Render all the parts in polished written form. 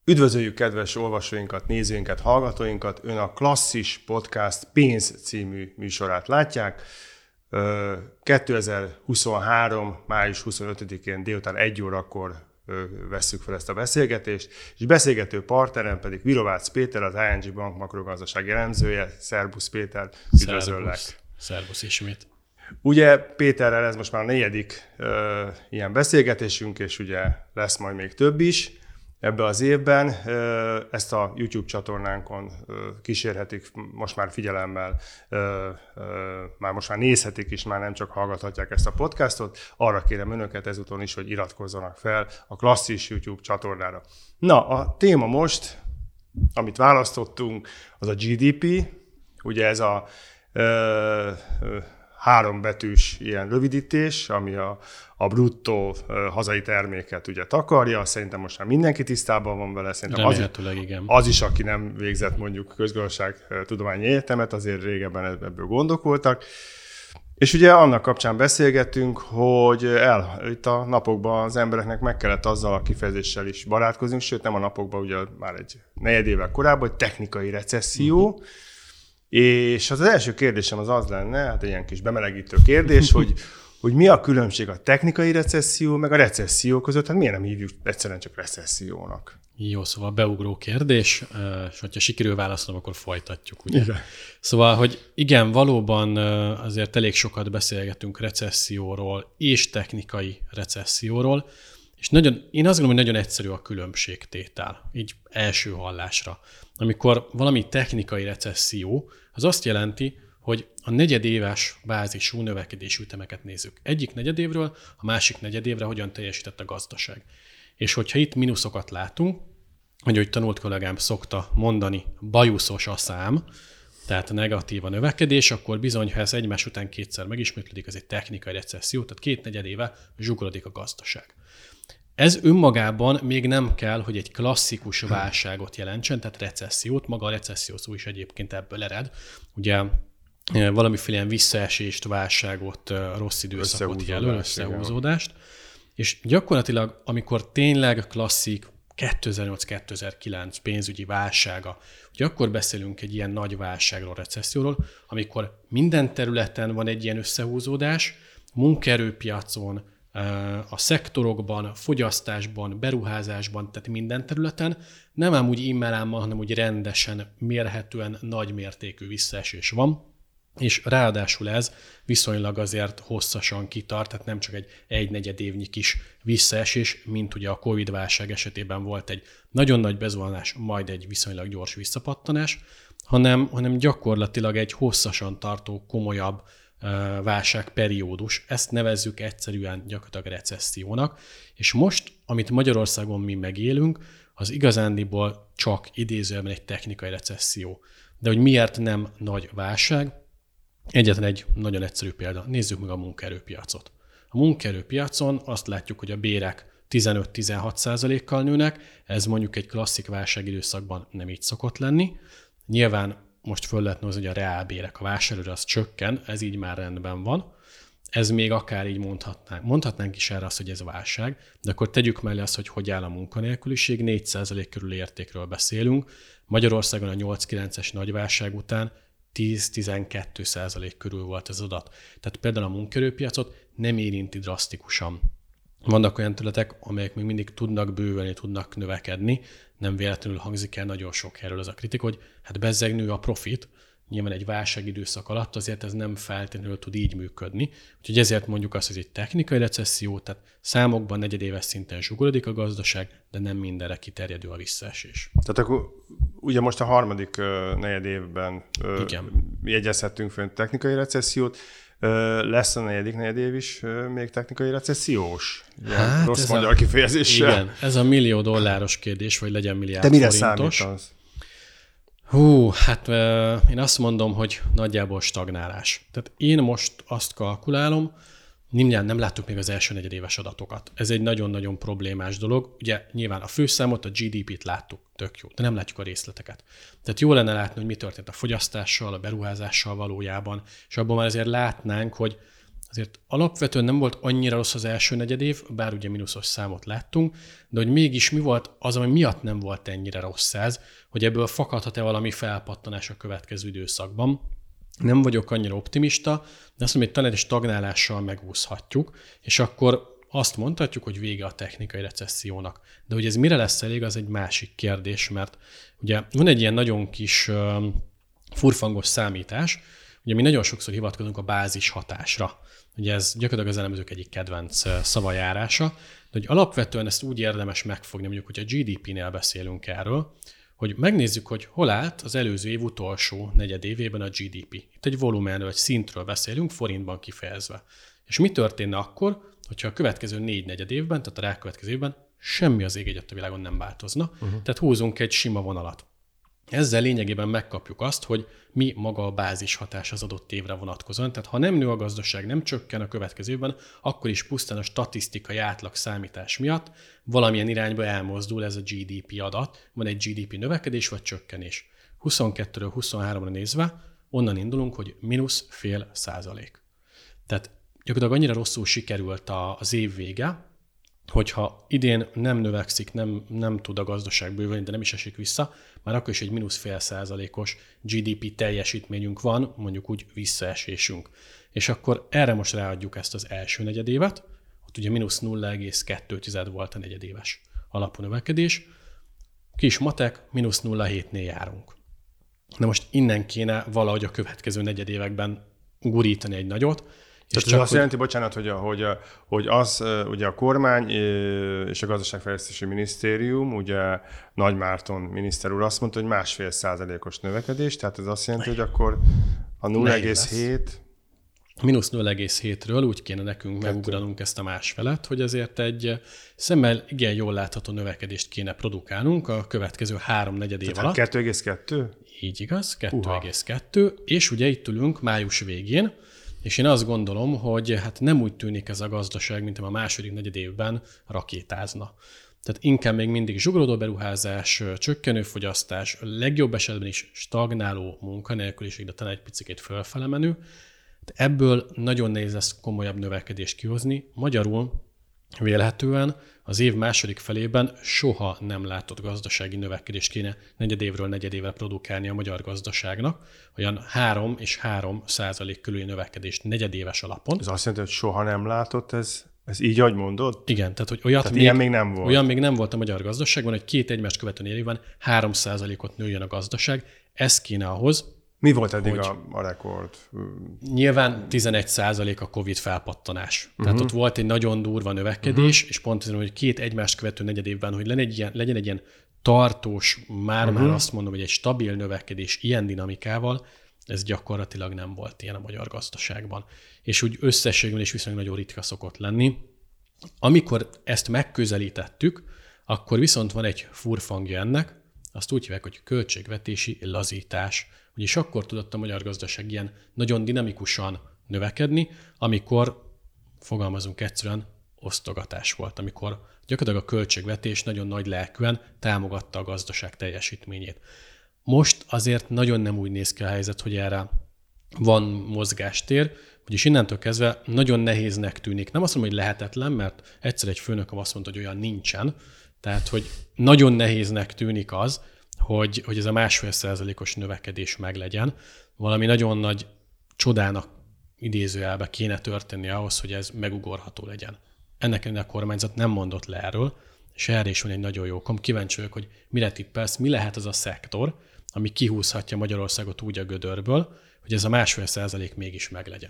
Üdvözöljük kedves olvasóinkat, nézőinket, hallgatóinkat! Ön a Klasszis Podcast Pénz című műsorát látják. 2023. május 25-én délután 1 órakor vesszük fel ezt a beszélgetést, és beszélgető partnerem pedig Virovácz Péter, az ING Bank makrogazdasági elemzője. Szerbusz Péter, üdvözöllek! Szerbusz ismét! Ugye Péterrel ez most már a 4. ilyen beszélgetésünk, és ugye lesz majd még több is ebbe az évben. Ezt a YouTube csatornánkon kísérhetik most már figyelemmel, már most már nézhetik is, már nem csak hallgathatják ezt a podcastot. Arra kérem önöket ezúton is, hogy iratkozzanak fel a Klasszis YouTube csatornára. Na, a téma most, amit választottunk, az a GDP. Ugye ez a 3 betűs ilyen rövidítés, ami a bruttó hazai terméket ugye takarja. Szerintem most már mindenki tisztában van vele. Szerintem az is, aki nem végzett mondjuk közgazdaságtudományi egyetemet, azért régebben ebből gondok voltak. És ugye annak kapcsán beszélgettünk, hogy itt a napokban az embereknek meg kellett azzal a kifejezéssel is barátkozni, sőt nem a napokban, ugye már egy 4 évvel korábban, hogy technikai recesszió. És az első kérdésem az lenne, hát egy ilyen kis bemelegítő kérdés, hogy mi a különbség a technikai recesszió meg a recesszió között, hát miért nem hívjuk egyszerűen csak recessziónak? Jó, szóval beugró kérdés, és hogyha sikerül válaszolnom, akkor folytatjuk, ugye? Igen. Szóval, hogy igen, valóban azért elég sokat beszélgetünk recesszióról és technikai recesszióról, és én azt gondolom, hogy nagyon egyszerű a különbségtétel, így első hallásra. Amikor valami technikai recesszió, az azt jelenti, hogy a negyedéves bázisú növekedési ütemeket nézzük. Egyik negyedévről a másik negyedévre hogyan teljesített a gazdaság. És hogyha itt mínuszokat látunk, hogy tanult kollégám szokta mondani, bajuszos a szám, tehát negatív a növekedés, akkor bizony, ha ez egymás után 2-szer megismétlődik, ez egy technikai recesszió, tehát 2 negyedéve zsugorodik a gazdaság. Ez önmagában még nem kell, hogy egy klasszikus válságot jelentsen, tehát recessziót, maga a recesszió szó is egyébként ebből ered. Ugye valamiféle ilyen visszaesést, válságot, rossz időszakot jelöl, összehúzódást. És gyakorlatilag, amikor tényleg klasszik 2008-2009 pénzügyi válsága, ugye akkor beszélünk egy ilyen nagy válságról, recesszióról, amikor minden területen van egy ilyen összehúzódás, munkaerőpiacon, a szektorokban, fogyasztásban, beruházásban, tehát minden területen, nem ám úgy immelámmal, hanem úgy rendesen, mérhetően nagy mértékű visszaesés van, és ráadásul ez viszonylag azért hosszasan kitart, tehát nem csak egy negyedévnyi kis visszaesés, mint ugye a Covid-válság esetében volt egy nagyon nagy bezuhanás, majd egy viszonylag gyors visszapattanás, hanem gyakorlatilag egy hosszasan tartó, komolyabb válságperiódus. Ezt nevezzük egyszerűen gyakorlatilag recessziónak. És most, amit Magyarországon mi megélünk, az igazándiból csak idézőjelben egy technikai recesszió. De hogy miért nem nagy válság? Egyetlen egy nagyon egyszerű példa. Nézzük meg a munkaerőpiacot. A munkaerőpiacon azt látjuk, hogy a bérek 15-16%-kal nőnek, ez mondjuk egy klasszik válságidőszakban nem így szokott lenni. Nyilván most föl lehet hozni, hogy a reálbérek, a vásárlóra az csökken, ez így már rendben van. Ez még akár így mondhatnánk is erre azt, hogy ez válság, de akkor tegyük mellé azt, hogy áll a munkanélküliség, 4% körül értékről beszélünk. Magyarországon a 8-9-es nagyválság után 10-12% körül volt ez adat. Tehát például a munkaerőpiacot nem érinti drasztikusan. Vannak olyan területek, amelyek még mindig tudnak bővülni, tudnak növekedni. Nem véletlenül hangzik el nagyon sok helyről az a kritika, hogy hát bezzeg nő a profit. Nyilván egy válságidőszak alatt azért ez nem feltétlenül tud így működni. Úgyhogy ezért mondjuk azt, hogy egy technikai recesszió, tehát számokban negyedéves szinten zsugorodik a gazdaság, de nem mindenre kiterjedő a visszaesés. Tehát akkor ugye most a harmadik negyedévben jegyezhettünk fönt technikai recessziót. Lesz a negyedév is még technikai recessziós? Hát rossz magyar kifejezéssel. Igen, ez a $1 millió kérdés, vagy legyen milliárd forintos. De mire forintos. számítasz? Hát én azt mondom, hogy nagyjából stagnálás. Tehát én most azt kalkulálom, nem láttuk még az első negyedéves adatokat. Ez egy nagyon-nagyon problémás dolog. Ugye nyilván a főszámot, a GDP-t láttuk, tök jó, de nem látjuk a részleteket. Tehát jó lenne látni, hogy mi történt a fogyasztással, a beruházással valójában, és abban már azért látnánk, hogy azért alapvetően nem volt annyira rossz az első negyedév, bár ugye mínuszos számot láttunk, de hogy mégis mi volt az, ami miatt nem volt ennyire rossz ez, hogy ebből fakadhat-e valami felpattanás a következő időszakban. Nem vagyok annyira optimista, de azt mondom, hogy talán egy stagnálással megúszhatjuk, és akkor azt mondhatjuk, hogy vége a technikai recessziónak. De hogy ez mire lesz elég, az egy másik kérdés, mert ugye van egy ilyen nagyon kis furfangos számítás, ugye mi nagyon sokszor hivatkozunk a bázis hatásra. Ugye ez gyakorlatilag az elemzők egyik kedvenc szavajárása, de hogy alapvetően ezt úgy érdemes megfogni, mondjuk, hogy a GDP-nél beszélünk erről, hogy megnézzük, hogy hol állt az előző év utolsó negyedévében a GDP. Itt egy volumenről, egy szintről beszélünk, forintban kifejezve. És mi történne akkor, hogyha a következő 4 negyedévben, tehát a rákövetkező évben semmi az ég egyet a világon nem változna. Tehát húzunk egy sima vonalat. Ezzel lényegében megkapjuk azt, hogy mi maga a bázis hatás az adott évre vonatkozóan. Tehát ha nem nő a gazdaság, nem csökken a következő évben, akkor is pusztán a statisztikai átlag számítás miatt valamilyen irányba elmozdul ez a GDP adat. Van egy GDP növekedés vagy csökkenés. 22-ről 23-ra nézve onnan indulunk, hogy -0,5%. Tehát gyakorlatilag annyira rosszul sikerült az év vége, hogyha idén nem növekszik, nem tud a gazdaság bővülni, de nem is esik vissza, már akkor is egy -0,5%-os GDP teljesítményünk van, mondjuk úgy visszaesésünk. És akkor erre most ráadjuk ezt az első negyedévet, ott ugye -0,2 volt a negyedéves alapú növekedés, kis matek, -0,7-nél járunk. Na most innen kéne valahogy a következő negyedévekben gurítani egy nagyot. Tehát ez azt jelenti, bocsánat, hogy az ugye a kormány és a Gazdaságfejlesztési Minisztérium, ugye Nagy Márton miniszter úr azt mondta, hogy 1,5%-os növekedés, tehát ez azt jelenti, hogy akkor a 0,7... -0,7-ről úgy kéne nekünk megugranunk ezt a másfelet, hogy azért egy szemmel igen jól látható növekedést kéne produkálnunk a következő 3 negyedév alatt. 2,2? Így igaz, 2,2, és ugye itt ülünk május végén, és én azt gondolom, hogy hát nem úgy tűnik ez a gazdaság, mint a második negyedévben rakétázna. Tehát inkább még mindig zsugorodó beruházás, csökkenő fogyasztás, legjobb esetben is stagnáló munkanélküliség, de talán egy picit fölfele menő. De ebből nagyon nehéz lesz komolyabb növekedést kihozni. Magyarul vélhetően az év második felében soha nem látott gazdasági növekedést kéne negyedévről negyedévre produkálni a magyar gazdaságnak. Olyan 3% körüli növekedést negyedéves alapon. Ez azt jelenti, hogy soha nem látott, ez így, ahogy mondod? Igen, tehát hogy olyat tehát ilyen még nem volt. Olyan még nem volt a magyar gazdaságban, hogy 2 egymást követő évben 3%-ot nőjön a gazdaság. Ez kéne ahhoz. Mi volt eddig a rekord? Nyilván 11% a Covid felpattanás. Tehát ott volt egy nagyon durva növekedés, és pont azért, hogy 2 egymást követő negyedévben, hogy legyen egy ilyen tartós, már azt mondom, hogy egy stabil növekedés ilyen dinamikával, ez gyakorlatilag nem volt ilyen a magyar gazdaságban. És úgy összességben is viszonylag nagyon ritka szokott lenni. Amikor ezt megközelítettük, akkor viszont van egy furfangja ennek, azt úgy hívják, hogy költségvetési lazítás. Ugyis akkor tudott a magyar gazdaság ilyen nagyon dinamikusan növekedni, amikor, fogalmazunk egyszerűen, osztogatás volt, amikor gyakorlatilag a költségvetés nagyon nagy lelkűen támogatta a gazdaság teljesítményét. Most azért nagyon nem úgy néz ki a helyzet, hogy erre van mozgástér, vagyis innentől kezdve nagyon nehéznek tűnik. Nem azt mondom, hogy lehetetlen, mert egyszer egy főnököm azt mondta, hogy olyan nincsen, tehát hogy nagyon nehéznek tűnik az, hogy ez a 1,5%-os növekedés meglegyen. Valami nagyon nagy csodának idézőjelbe kéne történni ahhoz, hogy ez megugorható legyen. Ennek a kormányzat nem mondott le erről, és erre is van egy nagyon jó kom. Kíváncsi vagyok, hogy mire tippelsz, mi lehet az a szektor, ami kihúzhatja Magyarországot úgy a gödörből, hogy ez a 1,5% mégis meglegyen.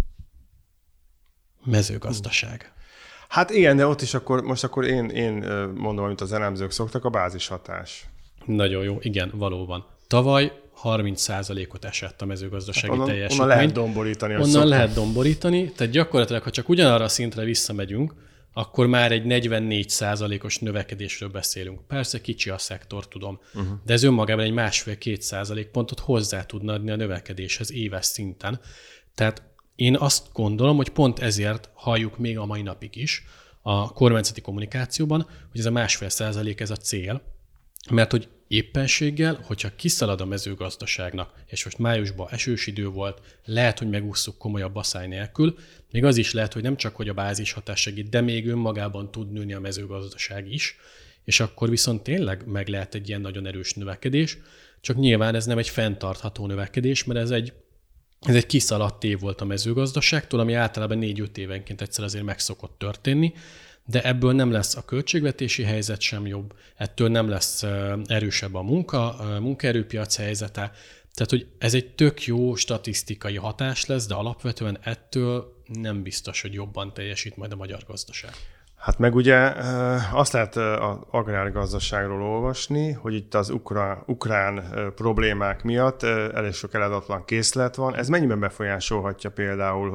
Mezőgazdaság. Hát igen, de ott is most akkor én mondom, amit az elemzők szoktak, a bázishatás. Nagyon jó, igen, valóban. Tavaly 30%-ot esett a mezőgazdasági teljesítmény. Onnan lehet domborítani. Onnan lehet domborítani, tehát gyakorlatilag, ha csak ugyanarra a szintre visszamegyünk, akkor már egy 44%-os növekedésről beszélünk. Persze kicsi a szektor, tudom, de ez önmagában egy 1,5-2% pontot hozzá tudna adni a növekedéshez éves szinten. Tehát én azt gondolom, hogy pont ezért halljuk még a mai napig is a kormányzati kommunikációban, hogy ez a 1,5% ez a cél, mert hogy éppenséggel, hogyha kiszalad a mezőgazdaságnak, és most májusban esős idő volt, lehet, hogy megússzuk komolyabb asszály nélkül, még az is lehet, hogy nem csak, hogy a bázis hatás segít, de még önmagában tud nőni a mezőgazdaság is, és akkor viszont tényleg meg lehet egy ilyen nagyon erős növekedés, csak nyilván ez nem egy fenntartható növekedés, mert ez egy kiszaladt év volt a mezőgazdaságtól, ami általában 4-5 évenként egyszer azért meg szokott történni, de ebből nem lesz a költségvetési helyzet sem jobb, ettől nem lesz erősebb a munkaerőpiac helyzete, tehát hogy ez egy tök jó statisztikai hatás lesz, de alapvetően ettől nem biztos, hogy jobban teljesít majd a magyar gazdaság. Hát meg ugye azt lehet az agrárgazdaságról olvasni, hogy itt az ukrán problémák miatt elég sok eladatlan készlet van. Ez mennyiben befolyásolhatja például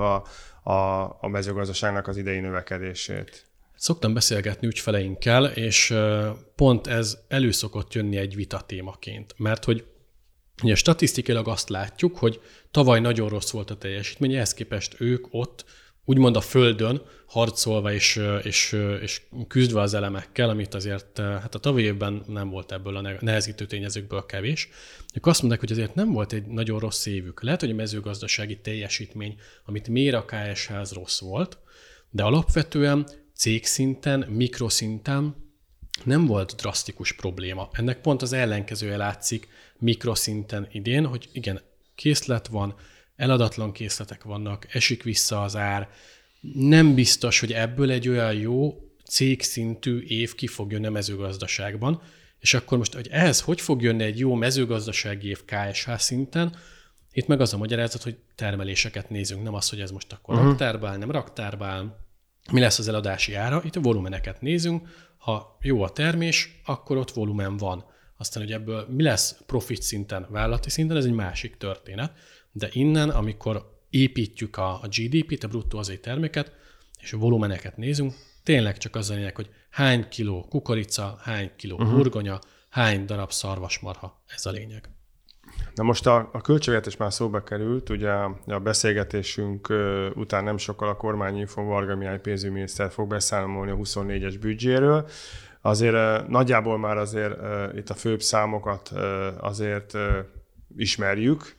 a mezőgazdaságnak az idei növekedését? Szoktam beszélgetni ügyfeleinkkel, és pont ez elő szokott jönni egy vitatémaként, mert hogy ugye statisztikailag azt látjuk, hogy tavaly nagyon rossz volt a teljesítmény, ehhez képest ők ott úgymond a földön harcolva és küzdve az elemekkel, amit azért hát a tavalyi évben nem volt ebből a nehezítő tényezőkből kevés. Ők azt mondják, hogy azért nem volt egy nagyon rossz évük. Lehet, hogy a mezőgazdasági teljesítmény, amit mér a KSH, rossz volt, de alapvetően cégszinten, mikroszinten nem volt drasztikus probléma. Ennek pont az ellenkezője látszik mikroszinten idén, hogy igen, készlet van, eladatlan készletek vannak, esik vissza az ár. Nem biztos, hogy ebből egy olyan jó cégszintű év ki fog jönni a mezőgazdaságban, és akkor most, hogy ehhez hogy fog jönni egy jó mezőgazdasági év KSH szinten, itt meg az a magyarázat, hogy termeléseket nézünk, nem az, hogy ez most akkor raktárba áll, nem raktárba áll, mi lesz az eladási ára, itt a volumeneket nézünk, ha jó a termés, akkor ott volumen van. Aztán, hogy ebből mi lesz profit szinten, vállalati szinten, ez egy másik történet, de innen, amikor építjük a GDP-t, a bruttó hazai terméket, és a volumeneket nézünk, tényleg csak az a lényeg, hogy hány kiló kukorica, hány kiló burgonya, hány darab szarvasmarha, ez a lényeg. Na most a költségvetés már szóba került, ugye a beszélgetésünk után nem sokkal a kormányinfón Varga Mihály pénzügyminiszter fog beszámolni a 24-es büdzséről. Azért nagyjából már azért itt a főbb számokat azért ismerjük.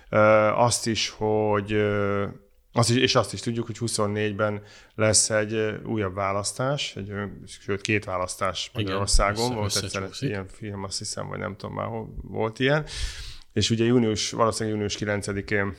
Azt is tudjuk, hogy 24-ben lesz egy újabb választás, sőt 2 választás Magyarországon. Volt egyszer ilyen film, azt hiszem, vagy nem tudom már, hol volt ilyen. És ugye valószínűleg június 9-én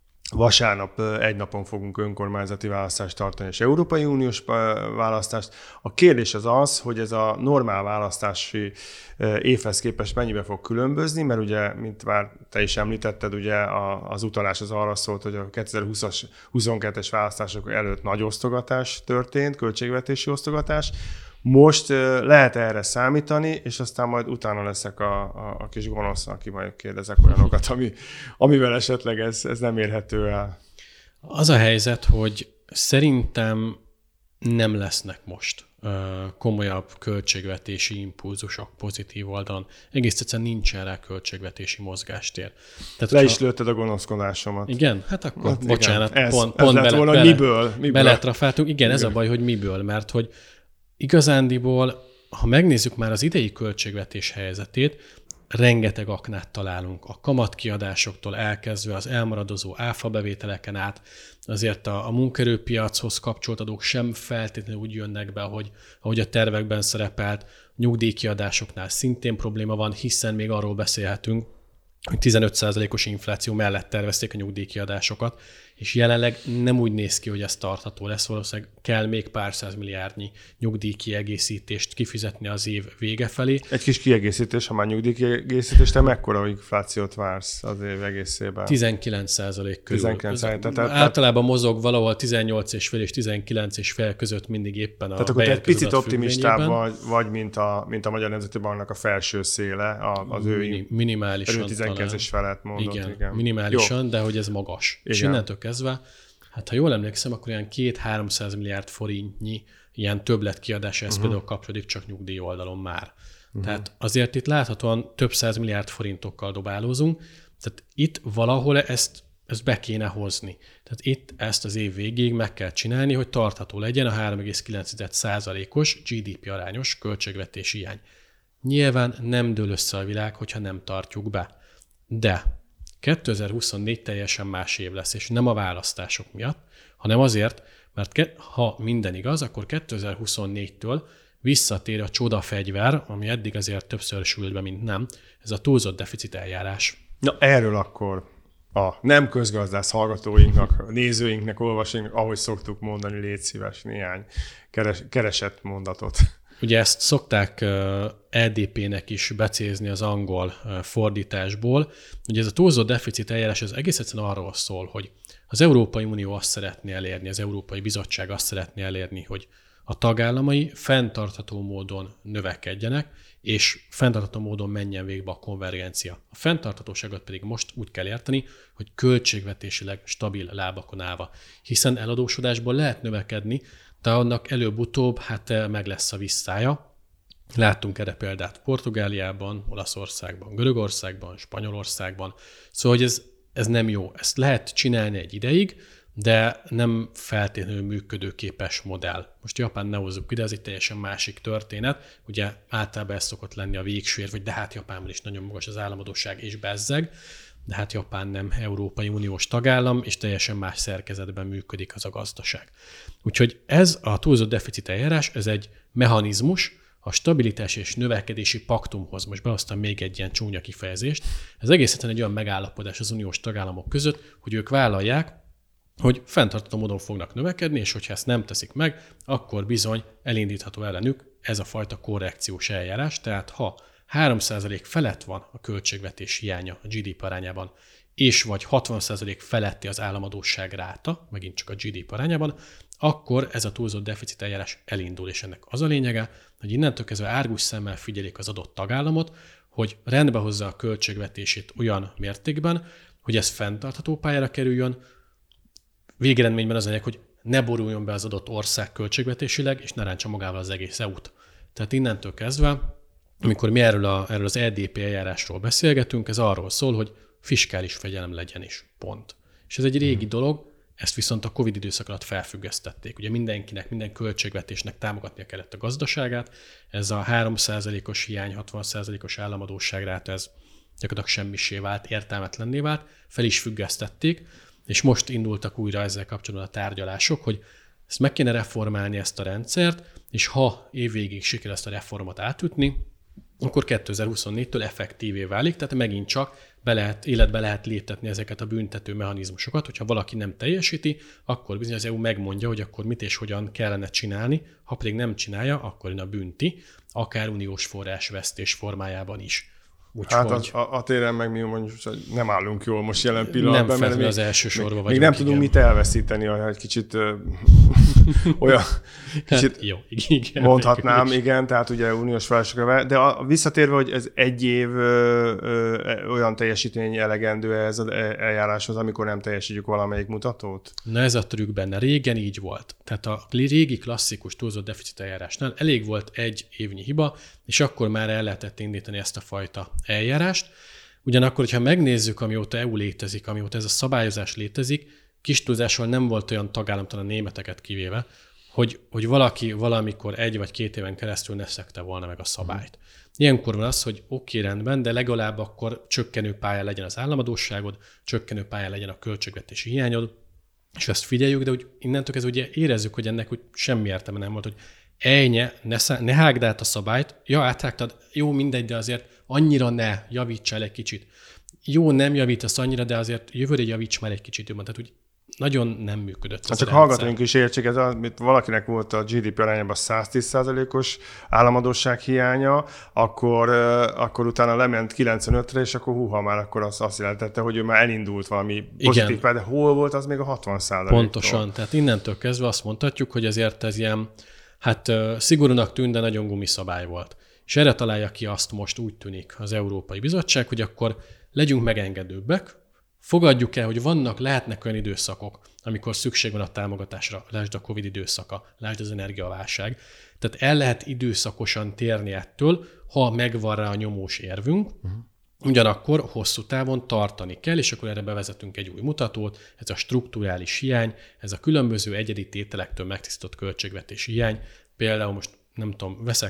vasárnap egy napon fogunk önkormányzati választást tartani, és Európai Uniós választást. A kérdés az, hogy ez a normál választási évhez képest mennyibe fog különbözni, mert ugye, mint már te is említetted, ugye az utalás az arra szólt, hogy a 2022-es választások előtt nagy osztogatás történt, költségvetési osztogatás. Most lehet erre számítani, és aztán majd utána leszek a kis gonosz, aki majd kérdezek olyanokat, amivel esetleg ez nem érhető el. Az a helyzet, hogy szerintem nem lesznek most komolyabb költségvetési impulzusok pozitív oldalon. Egész egyszerűen nincsen rá költségvetési mozgástér. Tehát, is lőtted a gonoszkodásomat. Igen? Hát akkor hát bocsánat. Igen. Pont lett volna, miből? Beletrafáltunk. Igen, ez a baj, hogy miből, mert hogy igazándiból, ha megnézzük már az idei költségvetés helyzetét, rengeteg aknát találunk. A kamatkiadásoktól elkezdve az elmaradozó áfa bevételeken át, azért a munkaerőpiachoz kapcsolt adók sem feltétlenül úgy jönnek be, ahogy a tervekben szerepelt. Nyugdíjkiadásoknál szintén probléma van, hiszen még arról beszélhetünk, hogy 15%-os infláció mellett tervezték a nyugdíjkiadásokat, és jelenleg nem úgy néz ki, hogy ez tartható lesz, valószínűleg kell még pár százmilliárdnyi nyugdíjkiegészítést kifizetni az év vége felé. Egy kis kiegészítés, ha már nyugdíjkiegészítés, te mekkora inflációt vársz az év egészében? 19% körül. 19%. Általában mozog valahol 18,5 és 19,5 között mindig éppen a tehát akkor te egy picit optimistább vagy, mint a Magyar Nemzeti Banknak a felső széle, az ő minimálisan 19-es felett mondott. Igen, minimálisan, jó. De hogy ez magas. Igen. És innentől kezdve, hát ha jól emlékszem, akkor ilyen 200-300 milliárd forintnyi ilyen többletkiadás, ez például kapcsolódik csak nyugdíj oldalon már. Tehát azért itt láthatóan több 100 milliárd forintokkal dobálózunk, tehát itt valahol ezt be kéne hozni. Tehát itt ezt az év végéig meg kell csinálni, hogy tartható legyen a 3,9%-os GDP arányos költségvetési hiány. Nyilván nem dől össze a világ, hogyha nem tartjuk be. De 2024 teljesen más év lesz, és nem a választások miatt, hanem azért, mert ha minden igaz, akkor 2024-től visszatér a csodafegyver, ami eddig azért többször sült be, mint nem, ez a túlzott deficit eljárás. Na erről akkor a nem közgazdász hallgatóinknak, nézőinknek, olvasóinknak, ahogy szoktuk mondani, légy szíves néhány keresett mondatot. Ugye ezt szokták EDP-nek is becézni az angol fordításból. Ugye ez a túlzott deficit eljárás ez egész egyszerűen arról szól, hogy az Európai Unió azt szeretné elérni, az Európai Bizottság azt szeretné elérni, hogy a tagállamai fenntartható módon növekedjenek, és fenntartható módon menjen végbe a konvergencia. A fenntarthatóságot pedig most úgy kell érteni, hogy költségvetésileg stabil lábakon állva. Hiszen eladósodásból lehet növekedni, de annak előbb-utóbb meg lesz a visszája. Láttunk erre példát Portugáliában, Olaszországban, Görögországban, Spanyolországban. Szóval, hogy ez nem jó. Ezt lehet csinálni egy ideig, de nem feltétlenül működőképes modell. Most Japán ne hozzuk ide, ez egy teljesen másik történet. Ugye általában ez szokott lenni a végső érv, hogy de hát Japánban is nagyon magas az államadósság és bezzeg, de hát Japán nem Európai Uniós tagállam, és teljesen más szerkezetben működik az a gazdaság. Úgyhogy ez a túlzott deficit eljárás, ez egy mechanizmus, a stabilitás és növekedési paktumhoz, most behoztam még egy ilyen csúnya kifejezést, ez egész egyszerűen egy olyan megállapodás az uniós tagállamok között, hogy ők vállalják, hogy fenntartható módon fognak növekedni, és hogyha ezt nem teszik meg, akkor bizony elindítható ellenük ez a fajta korrekciós eljárás, tehát ha 3% felett van a költségvetés hiánya a GDP arányában, és vagy 60% feletti az államadósság ráta, megint csak a GDP arányában, akkor ez a túlzott deficit eljárás elindul, és ennek az a lényege, hogy innentől kezdve árgus szemmel figyelik az adott tagállamot, hogy rendbe hozza a költségvetését olyan mértékben, hogy ez fenntartható pályára kerüljön, végeredményben az lényeg, hogy ne boruljon be az adott ország költségvetésileg, és ne rántsa magával az egész EU-t. Tehát innentől kezdve, amikor mi erről az EDP eljárásról beszélgetünk, ez arról szól, hogy fiskális fegyelem legyen is. Pont. És ez egy régi dolog, ezt viszont a Covid időszak alatt felfüggesztették. Ugye mindenkinek, minden költségvetésnek támogatnia kellett a gazdaságát. Ez a 3%-os hiány, 60%-os államadósságráta, ez gyakorlatilag semmisé vált, értelmetlenné vált, fel is függesztették, és most indultak újra ezzel kapcsolatban a tárgyalások, hogy ezt meg kéne reformálni ezt a rendszert, és ha évvégig sikerül ezt a reformot átütni, akkor 2024-től effektívé válik, tehát megint csak életbe lehet léptetni ezeket a büntető mechanizmusokat, hogyha valaki nem teljesíti, akkor bizony az EU megmondja, hogy akkor mit és hogyan kellene csinálni, ha pedig nem csinálja, akkor jön a bünti, akár uniós forrásvesztés formájában is. Hát a téren meg mi mondjuk, hogy nem állunk jól most jelen pillanatban, mert az első sorban vagyunk. Még nem tudunk mit elveszíteni, egy kicsit olyan kicsit hát, jó, igen, mondhatnám, igen, tehát ugye uniós forrásokra, de visszatérve, hogy ez egy év olyan teljesítmény elegendő ez az eljáráshoz, amikor nem teljesítjük valamelyik mutatót? Na ez a trükk benne. Régen így volt. Tehát a régi klasszikus túlzott deficit eljárásnál elég volt egy évnyi hiba, és akkor már el lehetett indítani ezt a fajta eljárást. Ugyanakkor, hogyha megnézzük, amióta EU létezik, amióta ez a szabályozás létezik, kis túlzással nem volt olyan tagállam, talán a németeket kivéve, hogy valaki valamikor 1 vagy 2 éven keresztül ne szegte volna meg a szabályt. Ilyenkor van az, hogy oké, rendben, de legalább akkor csökkenő pályán legyen az államadósságod, csökkenő pályán legyen a költségvetési hiányod, és ezt figyeljük, de úgy innentől kezdve ugye érezzük, hogy ennek úgy semmi értelme nem volt, hogy ne hágd át a szabályt, ja, áthágtad, jó, mindegy, de azért annyira ne, javíts el egy kicsit. Jó, nem javítasz annyira, de azért jövőre javíts már egy kicsit jobban. Tehát úgy nagyon nem működött. Hát csak hallgatóink is értsék, ez amit valakinek volt a GDP arányában 110%-os államadósság hiánya, akkor utána lement 95-re, és akkor már akkor azt jelentette, hogy ő már elindult valami pozitív, de hol volt az még a 60%? Pontosan, tehát innentől kezdve azt mondhatjuk, hogy azért ez ilyen, szigorúnak tűnt, de nagyon gumiszabály volt. És erre találja ki azt most úgy tűnik az Európai Bizottság, hogy akkor legyünk megengedőbbek, fogadjuk el, hogy lehetnek olyan időszakok, amikor szükség van a támogatásra, lásd a Covid időszaka, lásd az energiaválság. Tehát el lehet időszakosan térni ettől, ha megvan rá a nyomós érvünk, ugyanakkor hosszú távon tartani kell, és akkor erre bevezetünk egy új mutatót, ez a strukturális hiány, ez a különböző egyedi tételektől megtisztított költségvetési hiány. Például most nem tudom, veszek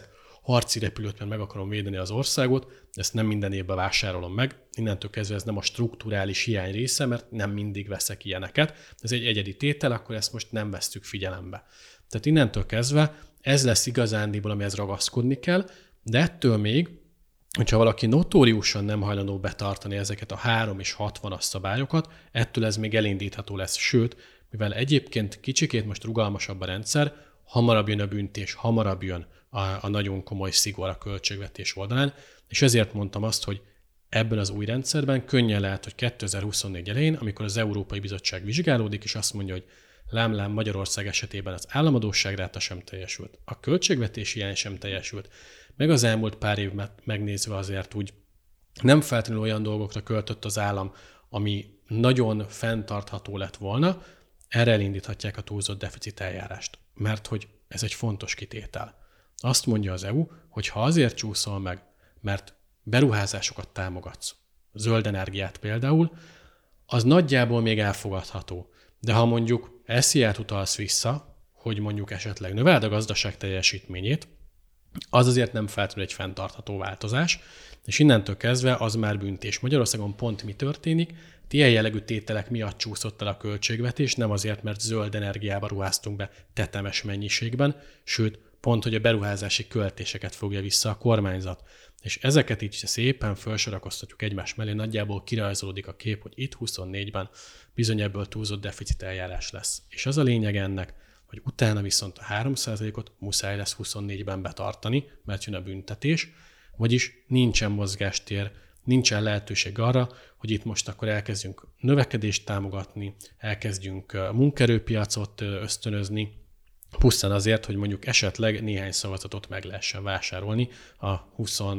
harci repülőt, mert meg akarom védeni az országot, ezt nem minden évben vásárolom meg. Innentől kezdve ez nem a strukturális hiány része, mert nem mindig veszek ilyeneket. Ez egy egyedi tétel, akkor ezt most nem vesszük figyelembe. Tehát innentől kezdve ez lesz igazándiból, amihez ragaszkodni kell, de ettől még, hogyha valaki notóriusan nem hajlandó betartani ezeket a 3 és 60-as szabályokat, ettől ez még elindítható lesz. Sőt, mivel egyébként kicsikét most rugalmasabb a rendszer, hamarabb jön a büntés, hamarabb jön a nagyon komoly szigor a költségvetés oldalán, és ezért mondtam azt, hogy ebben az új rendszerben könnyen lehet, hogy 2024 elején, amikor az Európai Bizottság vizsgálódik, és azt mondja, hogy lám Magyarország esetében az államadósságráta sem teljesült, a költségvetési hiány sem teljesült, meg az elmúlt pár év megnézve azért úgy nem feltétlenül olyan dolgokra költött az állam, ami nagyon fenntartható lett volna, erre elindíthatják a túlzott deficit eljárást, mert hogy ez egy fontos kitétel. Azt mondja az EU, hogy ha azért csúszol meg, mert beruházásokat támogatsz, zöld energiát például, az nagyjából még elfogadható. De ha mondjuk SZIA-t utalsz vissza, hogy mondjuk esetleg növeld a gazdaság teljesítményét, az azért nem feltétlenül egy fenntartható változás, és innentől kezdve az már büntés. Magyarországon pont mi történik? Ilyen jellegű tételek miatt csúszott el a költségvetés, nem azért, mert zöld energiába ruháztunk be tetemes mennyiségben, sőt, pont, hogy a beruházási költéseket fogja vissza a kormányzat. És ezeket így szépen felsorakoztatjuk egymás mellé, nagyjából kirajzolódik a kép, hogy itt 24-ben bizony ebből túlzott deficit eljárás lesz. És az a lényeg ennek, hogy utána viszont a 3%-ot muszáj lesz 24-ben betartani, mert jön a büntetés, vagyis nincsen mozgástér, nincsen lehetőség arra, hogy itt most akkor elkezdjünk növekedést támogatni, elkezdjünk munkaerőpiacot ösztönözni, pusztán azért, hogy mondjuk esetleg néhány szavazatot meg lehessen vásárolni a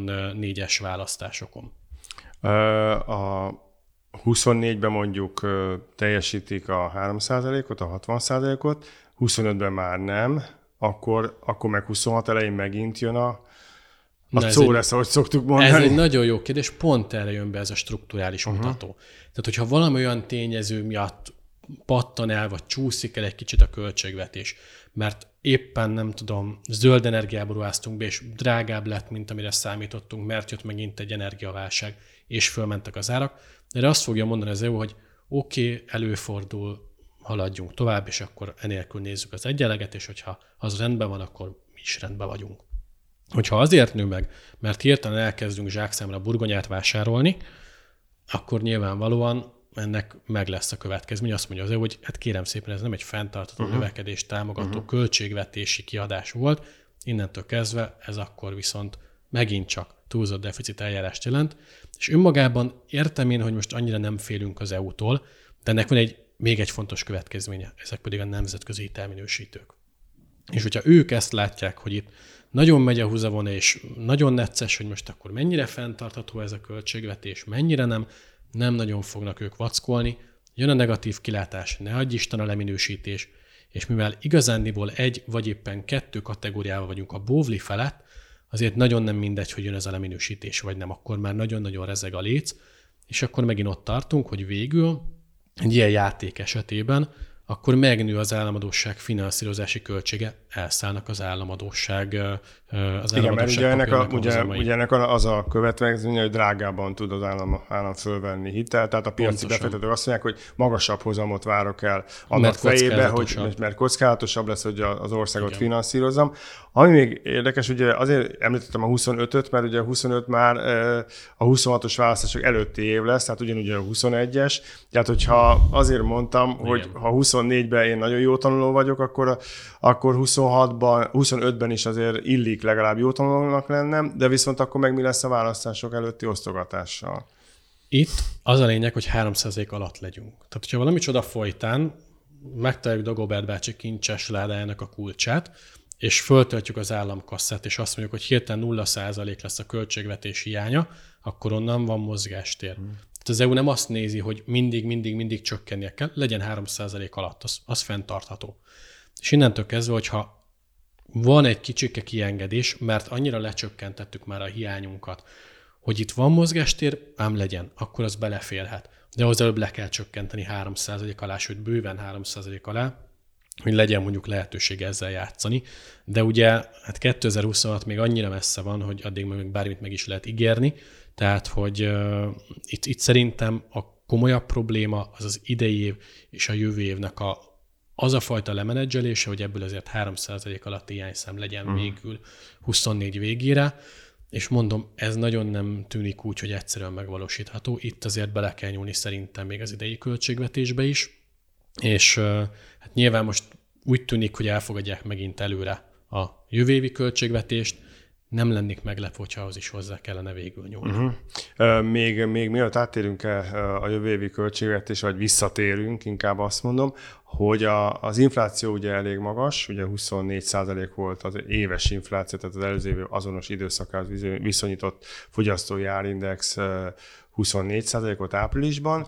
24-es választásokon. A 24-ben mondjuk teljesítik a 3%-ot, a 60%-ot, 25-ben már nem, akkor meg 26 elején megint jön a szó lesz, ahogy szoktuk mondani. Ez egy nagyon jó kérdés, pont erre jön be ez a strukturális mutató. Tehát, hogyha valami olyan tényező miatt pattan el, vagy csúszik el egy kicsit a költségvetés, mert éppen nem tudom, zöld energiába ruháztunk be, és drágább lett, mint amire számítottunk, mert jött megint egy energiaválság, és fölmentek az árak. Erre azt fogja mondani az EU, hogy oké, előfordul, haladjunk tovább, és akkor enélkül nézzük az egyenleget, és hogyha az rendben van, akkor mi is rendben vagyunk. Hogyha azért nő meg, mert hirtelen elkezdünk zsákszámra burgonyát vásárolni, akkor nyilvánvalóan ennek meg lesz a következmény. Azt mondja az EU, hogy hát kérem szépen, ez nem egy fenntartható növekedést támogató költségvetési kiadás volt, innentől kezdve ez akkor viszont megint csak túlzott deficit eljárást jelent, és önmagában értem én, hogy most annyira nem félünk az EU-tól, de ennek van még egy fontos következménye, ezek pedig a nemzetközi hitelminősítők. És hogyha ők ezt látják, hogy itt nagyon megy a húzavona, és nagyon necces, hogy most akkor mennyire fenntartható ez a költségvetés, mennyire nem nagyon fognak ők vackolni, jön a negatív kilátás, ne adj Isten a leminősítés, és mivel igazándiból 1 vagy éppen 2 kategóriával vagyunk a bóvli felett, azért nagyon nem mindegy, hogy jön ez a leminősítés, vagy nem, akkor már nagyon-nagyon rezeg a léc, és akkor megint ott tartunk, hogy végül egy ilyen játék esetében akkor megnő az államadósság finanszírozási költsége, elszállnak az államadósság Igen, mert ugye ennek az a következménye, hogy drágában tud az állam fölvenni hitelt, tehát a piaci befektetők azt mondják, hogy magasabb hozamot várok el annak fejébe, mert kockázatosabb lesz, hogy az országot finanszírozom. Ami még érdekes, ugye azért említettem a 25-öt, mert ugye a 25 már a 26-os választások előtti év lesz, tehát ugyanúgy a 21-es. Tehát, hogyha azért mondtam, hogy ha 24-ben én nagyon jó tanuló vagyok, akkor 26-ban, 25-ben is azért illik legalább jó tanulónak lennem, de viszont akkor meg mi lesz a választások előtti osztogatással? Itt az a lényeg, hogy 3% alatt legyünk. Tehát, hogyha valami csoda folytán megtaláljuk Dagobert bácsi kincses ládájának a kulcsát, és föltöltjük az államkasszát, és azt mondjuk, hogy hirtelen 0% lesz a költségvetés hiánya, akkor onnan van mozgástér. Tehát az EU nem azt nézi, hogy mindig csökkennie kell, legyen 3% alatt, az fenntartható. És innentől kezdve, hogyha van egy kicsike kiengedés, mert annyira lecsökkentettük már a hiányunkat, hogy itt van mozgástér, ám legyen, akkor az beleférhet. De az előbb le kell csökkenteni 3% alá, sőt bőven 3% alá, hogy legyen mondjuk lehetőség ezzel játszani. De ugye hát 2026 még annyira messze van, hogy addig még bármit meg is lehet ígérni. Tehát, hogy itt szerintem a komolyabb probléma az az idei év és a jövő évnek az a fajta lemenedzselése, hogy ebből azért 3% alatti hiányszám legyen végül 24 végére, és mondom, ez nagyon nem tűnik úgy, hogy egyszerűen megvalósítható. Itt azért bele kell nyúlni szerintem még az idei költségvetésbe is, és hát nyilván most úgy tűnik, hogy elfogadják megint előre a jövő évi költségvetést, nem lennék meglepve, hogyha ahhoz is hozzá kellene végül nyúlni. Még mielőtt áttérünk a jövő évi költségvetésre, vagy visszatérünk, inkább azt mondom, hogy az infláció ugye elég magas, ugye 24% volt az éves infláció, tehát az előző év azonos időszakához viszonyított fogyasztói árindex 24%-ot áprilisban.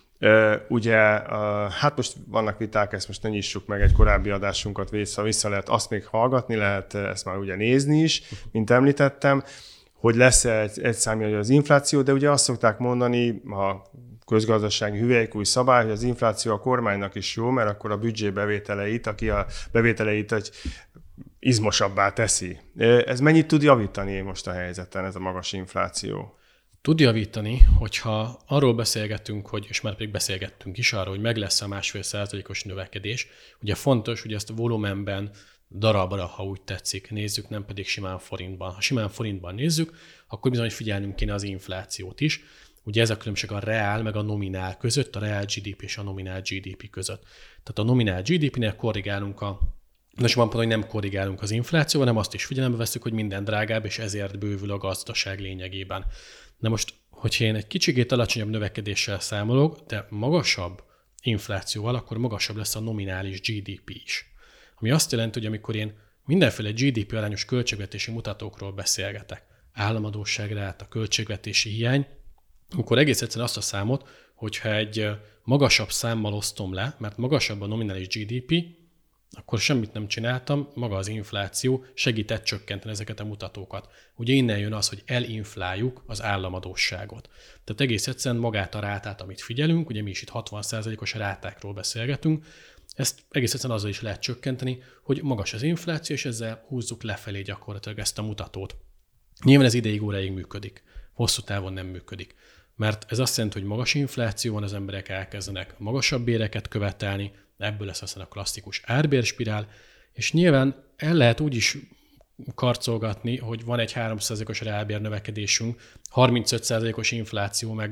Ugye, hát most vannak viták, ezt most ne nyissuk meg, egy korábbi adásunkat vissza lehet azt még hallgatni, lehet ezt már ugye nézni is, mint említettem, hogy lesz egy számja az infláció, de ugye azt szokták mondani, a közgazdasági hüvelykúj szabály, hogy az infláció a kormánynak is jó, mert akkor a büdzsé bevételeit, aki a bevételeit egy izmosabbá teszi. Ez mennyit tud javítani most a helyzeten, ez a magas infláció? Tud javítani, hogyha arról beszélgetünk, és már pedig beszélgettünk is arról, hogy meg lesz a 1,5%-os növekedés. Ugye fontos, hogy ezt a volumenben darabra, ha úgy tetszik, nézzük, nem pedig simán forintban. Ha simán forintban nézzük, akkor bizony figyelnünk kéne az inflációt is. Ugye ez a különbség a reál meg a nominál között, a reál GDP és a nominál GDP között. Tehát a nominál GDP-nél korrigálunk most van hogy nem korrigálunk az inflációval, hanem azt is figyelembe veszük, hogy minden drágább, és ezért bővül a gazdaság lényegében. Na most, hogyha én egy kicsikét alacsonyabb növekedéssel számolok, de magasabb inflációval, akkor magasabb lesz a nominális GDP is. Ami azt jelenti, hogy amikor én mindenféle GDP arányos költségvetési mutatókról beszélgetek, államadósságra át a költségvetési hiány, akkor egész egyszerűen azt a számot, hogyha egy magasabb számmal osztom le, mert magasabb a nominális GDP, akkor semmit nem csináltam, maga az infláció segített csökkenteni ezeket a mutatókat. Ugye innen jön az, hogy elinfláljuk az államadósságot. Tehát egész egyszerűen magát a rátát, amit figyelünk, ugye mi is itt 60%-os rátákról beszélgetünk, ezt egész egyszerűen azzal is lehet csökkenteni, hogy magas az infláció, és ezzel húzzuk lefelé gyakorlatilag ezt a mutatót. Nyilván ez ideig óráig működik, hosszú távon nem működik. Mert ez azt jelenti, hogy magas infláció van, az emberek elkezdenek magasabb béreket követelni, ebből lesz aztán a klasszikus árbérspirál, és nyilván el lehet úgy is karcolgatni, hogy van egy 3%-os reálbér növekedésünk, 35%-os infláció, meg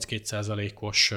32%-os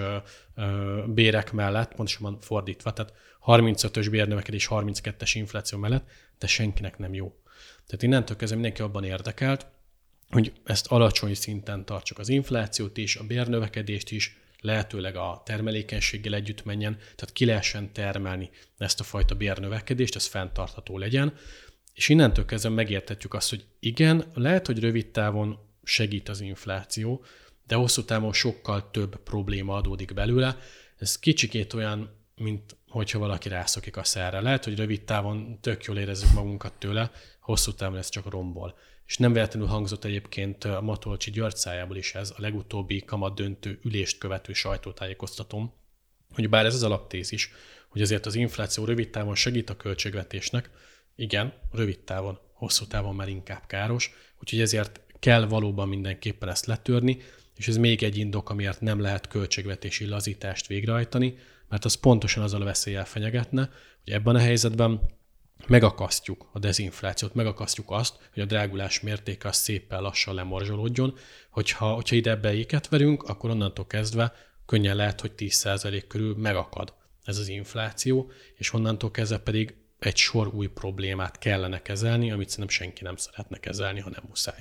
bérek mellett, pontosabban fordítva, tehát 35-ös bérnövekedés, 32-es infláció mellett, de senkinek nem jó. Tehát innentől kezdve mindenki abban érdekelt, hogy ezt alacsony szinten tartsuk, az inflációt is, a bérnövekedést is, lehetőleg a termelékenységgel együtt menjen, tehát ki lehessen termelni ezt a fajta bérnövekedést, ez fenntartható legyen, és innentől kezdve megértetjük azt, hogy igen, lehet, hogy rövid távon segít az infláció, de hosszú távon sokkal több probléma adódik belőle. Ez kicsikét olyan, mint hogyha valaki rászokik a szerre. Lehet, hogy rövid távon tök jól érezzük magunkat tőle, hosszú távon ez csak rombol. És nem véletlenül hangzott egyébként a Matolcsy György szájából is ez, a legutóbbi kamatdöntő ülést követő sajtótájékoztatóm, hogy bár ez az alaptézis, hogy azért az infláció rövid távon segít a költségvetésnek, igen, rövid távon, hosszú távon már inkább káros, úgyhogy ezért kell valóban mindenképpen ezt letörni, és ez még egy indok, amiért nem lehet költségvetési lazítást végrehajtani, mert az pontosan azzal a veszéllyel fenyegetne, hogy ebben a helyzetben megakasztjuk a dezinflációt, megakasztjuk azt, hogy a drágulás mértéke az szépen lassan lemorzsolódjon, hogyha ide ebbe éket verünk, akkor onnantól kezdve könnyen lehet, hogy 10% körül megakad ez az infláció, és onnantól kezdve pedig egy sor új problémát kellene kezelni, amit szerintem senki nem szeretne kezelni, ha nem muszáj.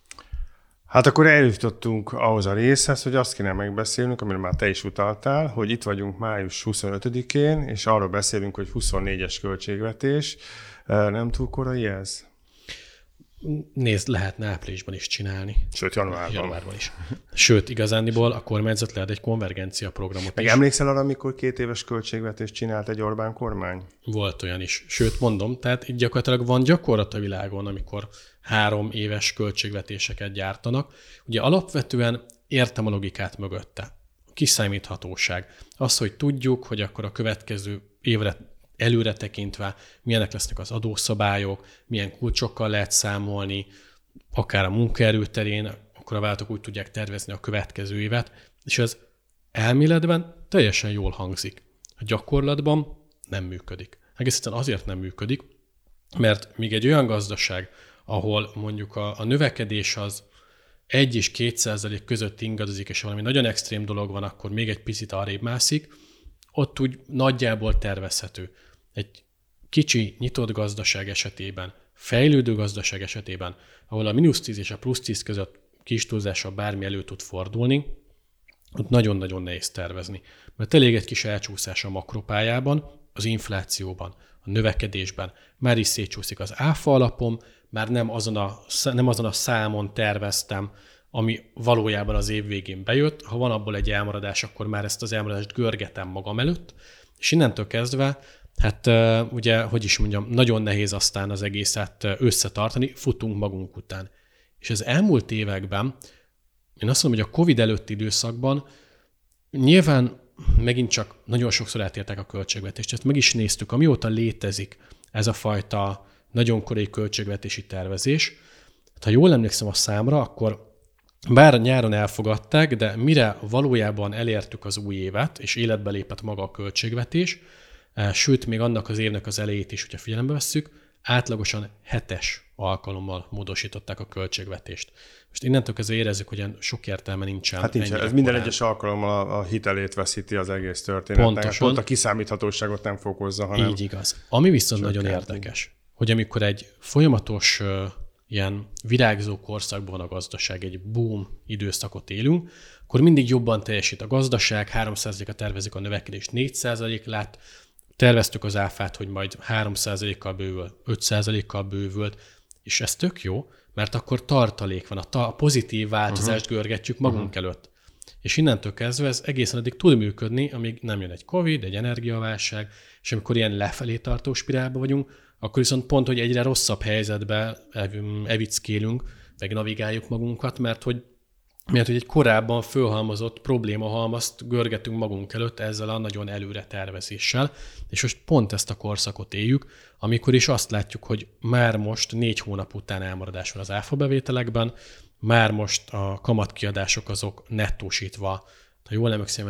Hát akkor eljutottunk ahhoz a részhez, hogy azt kéne megbeszélnünk, amire már te is utaltál, hogy itt vagyunk május 25-én, és arról beszélünk, hogy 24-es költségvetés. Nem túl korai ez? Nézd, lehetne áprilisban is csinálni. Sőt, januárban is. Sőt, igazándiból a kormányzat lehet egy konvergencia programot meg is. Emlékszel arra, amikor 2 éves költségvetést csinált egy Orbán kormány? Volt olyan is. Sőt, mondom, tehát itt gyakorlatilag van gyakorlat a világon, amikor 3 éves költségvetéseket gyártanak. Ugye alapvetően értem a logikát mögötte. Kiszámíthatóság. Az, hogy tudjuk, hogy akkor a következő évre előre tekintve, milyenek lesznek az adószabályok, milyen kulcsokkal lehet számolni, akár a munkaerő terén, akkor a vállalatok úgy tudják tervezni a következő évet, és ez elméletben teljesen jól hangzik. A gyakorlatban nem működik. Egész egyszerűen azért nem működik, mert még egy olyan gazdaság, ahol mondjuk a növekedés az 1 és 2% között ingadozik, és valami nagyon extrém dolog van, akkor még egy picit arrébb mászik, ott úgy nagyjából tervezhető. Egy kicsi, nyitott gazdaság esetében, fejlődő gazdaság esetében, ahol a -10 és a +10 között kis túlzással bármi elő tud fordulni, ott nagyon-nagyon nehéz tervezni. Mert elég egy kis elcsúszás a makropályában, az inflációban, a növekedésben, már is szétcsúszik az áfa alapom, már nem azon a számon terveztem, ami valójában az év végén bejött. Ha van abból egy elmaradás, akkor már ezt az elmaradást görgetem magam előtt, és innentől kezdve, hát ugye, hogy is mondjam, nagyon nehéz aztán az egészet összetartani, futunk magunk után. És az elmúlt években, én azt mondom, hogy a Covid előtti időszakban nyilván megint csak nagyon sokszor átértek a költségvetést. Ezt meg is néztük, amióta létezik ez a fajta nagyon korai költségvetési tervezés. Ha jól emlékszem a számra, akkor bár nyáron elfogadták, de mire valójában elértük az új évet, és életbe lépett maga a költségvetés, sőt, még annak az évnek az elejét is, hogyha figyelembe vesszük, átlagosan 7 alkalommal módosították a költségvetést. Most innentől kezdve érezzük, hogy sok értelme nincsen. Hát nincs, ez minden egyes alkalommal a hitelét veszíti az egész történetnek. Pontosan. Pont a kiszámíthatóságot nem fokozza, hanem... Így igaz. Ami viszont nagyon érdekes, hogy amikor egy folyamatos ilyen virágzó korszakban van a gazdaság, egy boom időszakot élünk, akkor mindig jobban teljesít a gazdaság, 3%-a tervezik a növekedést, 4% lett, terveztük az áfát, hogy majd 3%-kal bővül, 5%-kal bővült, és ez tök jó, mert akkor tartalék van, a pozitív változást görgetjük magunk előtt. És innentől kezdve ez egészen addig tud működni, amíg nem jön egy Covid, egy energiaválság, és amikor ilyen lefelé tartó spirálba vagyunk, akkor viszont pont, hogy egyre rosszabb helyzetbe evickélünk, meg navigáljuk magunkat, mert hogy egy korábban fölhalmozott problémahalmazt görgetünk magunk előtt ezzel a nagyon előre tervezéssel, és most pont ezt a korszakot éljük, amikor is azt látjuk, hogy már most 4 hónap után elmaradás van az áfa bevételekben, már most a kamatkiadások azok nettósítva, ha jól emlékszem,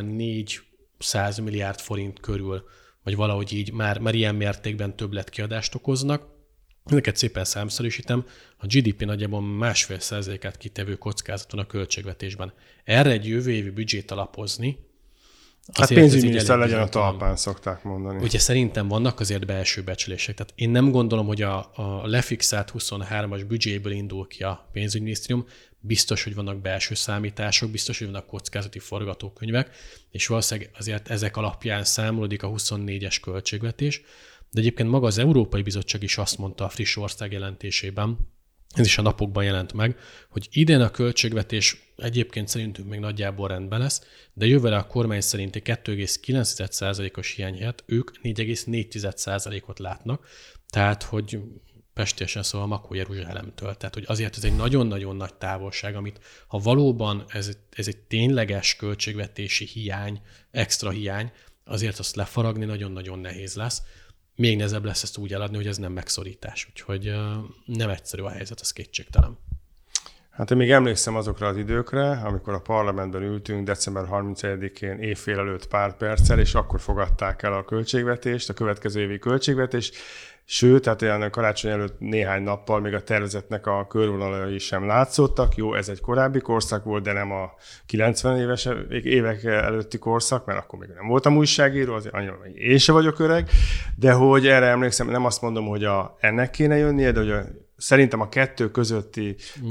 400 milliárd forint körül, vagy valahogy így már ilyen mértékben többletkiadást okoznak. Ezeket szépen számszerűsítem, a GDP nagyjából 1,5%-át kitevő kockázaton a költségvetésben. Erre egy jövő évi büdzsét alapozni. Hát pénzügyminiszter legyen a talpán, szokták mondani. Ugye szerintem vannak azért belső becslések. Tehát én nem gondolom, hogy a lefixált 23-as büdzséből indul ki a pénzügyminisztérium. Biztos, hogy vannak belső számítások, biztos, hogy vannak kockázati forgatókönyvek, és valószínűleg azért ezek alapján számolódik a 24-es költségvetés. De egyébként maga az Európai Bizottság is azt mondta a friss országjelentésében, ez is a napokban jelent meg, hogy idén a költségvetés egyébként szerintünk még nagyjából rendben lesz, de jövőre a kormány szerinti 2,9%-os hiány helyett ők 4,4%-ot látnak, tehát hogy pestésen szóval Makó Jeruzsálemtől. Tehát, hogy azért ez egy nagyon-nagyon nagy távolság, amit ha valóban ez egy tényleges költségvetési hiány, extra hiány, azért azt lefaragni nagyon-nagyon nehéz lesz. Még nehezebb lesz ezt úgy eladni, hogy ez nem megszorítás. Úgyhogy nem egyszerű a helyzet, az kétségtelen. Hát én még emlékszem azokra az időkre, amikor a parlamentben ültünk december 31-én évfél előtt pár perccel, és akkor fogadták el a költségvetést, a következő évi költségvetést. Sőt, tehát olyan karácsony előtt néhány nappal még a tervezetnek a körvonalai sem látszottak. Jó, ez egy korábbi korszak volt, de nem a 90 éves évek előtti korszak, mert akkor még nem voltam újságíró, azért annyira még én sem vagyok öreg, de hogy erre emlékszem, nem azt mondom, hogy ennek kéne jönnie, de hogy szerintem a kettő közötti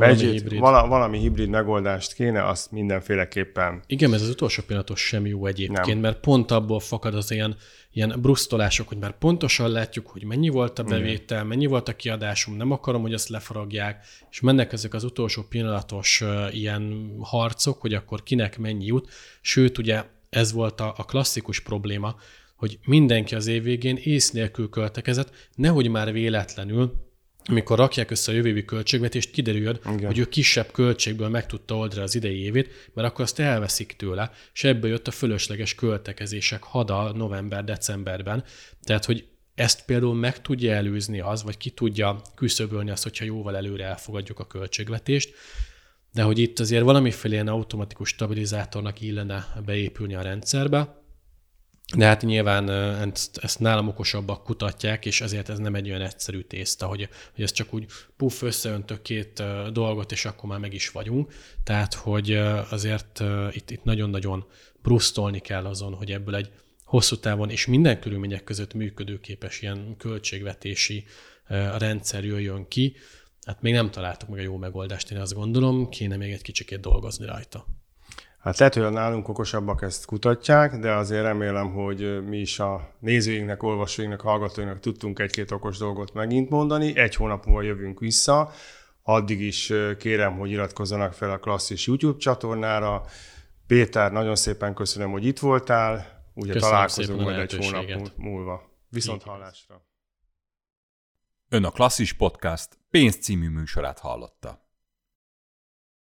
valami hibrid megoldást kéne, azt mindenféleképpen. Igen, ez az utolsó pillanatos sem jó egyébként, mert pont abból fakad az ilyen brusztolások, hogy már pontosan látjuk, hogy mennyi volt a bevétel, mennyi volt a kiadásunk, nem akarom, hogy azt lefaragják, és mennek ezek az utolsó pillanatos ilyen harcok, hogy akkor kinek mennyi jut. Sőt, ugye ez volt a klasszikus probléma, hogy mindenki az év végén ész nélkül költekezett, nehogy már véletlenül, amikor rakják össze a jövő évi költségvetést, kiderüljön, hogy ő kisebb költségből meg tudta oldani az idei évét, mert akkor azt elveszik tőle, és ebből jött a fölösleges költekezések hada november-decemberben. Tehát, hogy ezt például meg tudja előzni az, vagy ki tudja küszöbölni azt, hogyha jóval előre elfogadjuk a költségvetést, de hogy itt azért valamiféle ilyen automatikus stabilizátornak illene beépülni a rendszerbe, de hát nyilván ezt nálam okosabbak kutatják, és ezért ez nem egy olyan egyszerű tészta, hogy ez csak úgy puff, összeöntök két dolgot, és akkor már meg is vagyunk. Tehát, hogy azért itt nagyon-nagyon brusztolni kell azon, hogy ebből egy hosszú távon és minden körülmények között működőképes ilyen költségvetési rendszer jöjjön ki. Hát még nem találtuk meg a jó megoldást, én azt gondolom, kéne még egy kicsikét dolgozni rajta. Hát lehet, hogy nálunk okosabbak ezt kutatják, de azért remélem, hogy mi is a nézőinknek, olvasóinknak, hallgatóinknak tudtunk egy-két okos dolgot megint mondani. 1 hónap múlva jövünk vissza. Addig is kérem, hogy iratkozzanak fel a Klasszis YouTube csatornára. Péter, nagyon szépen köszönöm, hogy itt voltál. Ugye találkozunk majd 1 hónap múlva. Viszont hallásra. Ön a Klasszis Podcast pénz című műsorát hallotta.